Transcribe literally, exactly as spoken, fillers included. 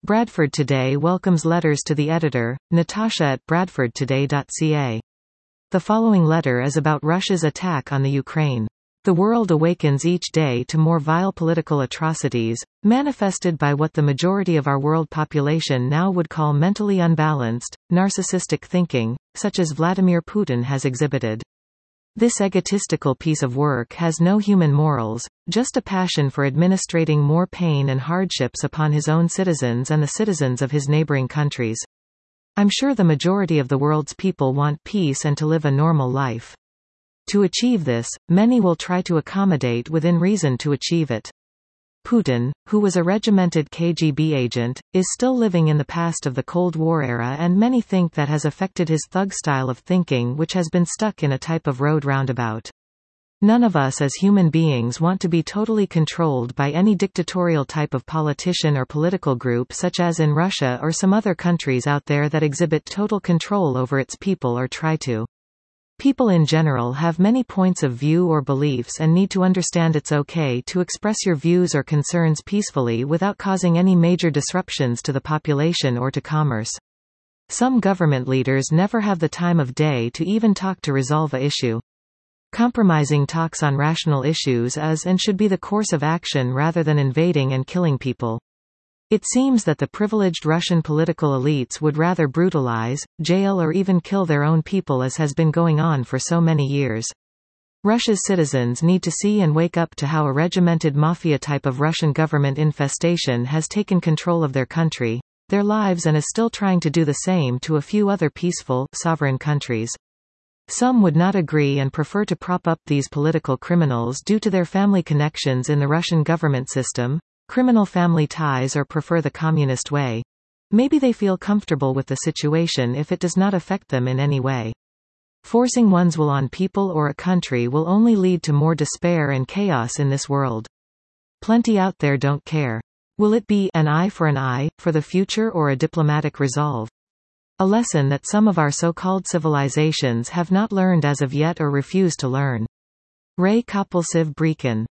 Bradford Today welcomes letters to the editor, Natasha at bradford today dot c a. The following letter is about Russia's attack on the Ukraine. The world awakens each day to more vile political atrocities, manifested by what the majority of our world population now would call mentally unbalanced, narcissistic thinking, such as Vladimir Putin has exhibited. This egotistical piece of work has no human morals, just a passion for administrating more pain and hardships upon his own citizens and the citizens of his neighboring countries. I'm sure the majority of the world's people want peace and to live a normal life. To achieve this, many will try to accommodate within reason to achieve it. Putin, who was a regimented K G B agent, is still living in the past of the Cold War era, and many think that has affected his thug style of thinking, which has been stuck in a type of road roundabout. None of us as human beings want to be totally controlled by any dictatorial type of politician or political group, such as in Russia or some other countries out there that exhibit total control over its people or try to. People in general have many points of view or beliefs and need to understand it's okay to express your views or concerns peacefully without causing any major disruptions to the population or to commerce. Some government leaders never have the time of day to even talk to resolve a issue. Compromising talks on rational issues is and should be the course of action rather than invading and killing people. It seems that the privileged Russian political elites would rather brutalize, jail or even kill their own people, as has been going on for so many years. Russia's citizens need to see and wake up to how a regimented mafia type of Russian government infestation has taken control of their country, their lives, and is still trying to do the same to a few other peaceful, sovereign countries. Some would not agree and prefer to prop up these political criminals due to their family connections in the Russian government system, criminal family ties, or prefer the communist way. Maybe they feel comfortable with the situation if it does not affect them in any way. Forcing one's will on people or a country will only lead to more despair and chaos in this world. Plenty out there don't care. Will it be an eye for an eye, for the future, or a diplomatic resolve? A lesson that some of our so-called civilizations have not learned as of yet or refuse to learn. Ray Kopelsiv Brecon.